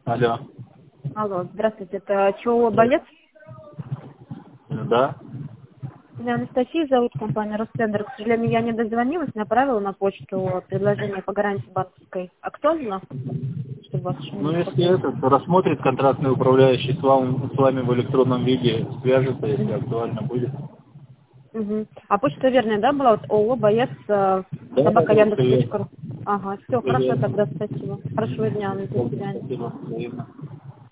Алло. Алло, здравствуйте, это ЧО «Боец»? Да? Меня Анастасия зовут, компания «Ростендер». К сожалению, я не дозвонилась, направила на почту предложение по гарантии банковской. Актуально, чтобы вас еще Ну, не если беспокоить? этот рассмотрит контрактный управляющий с вами в электронном виде, свяжется, если актуально будет. Угу. А почта верная, да, была? Вот ООО «Боец», Да, да, да, все верно. @yandex.ru. Ага, все, Все хорошо верно. тогда, спасибо. Хорошего дня, до свидания. Спасибо. Взаимно.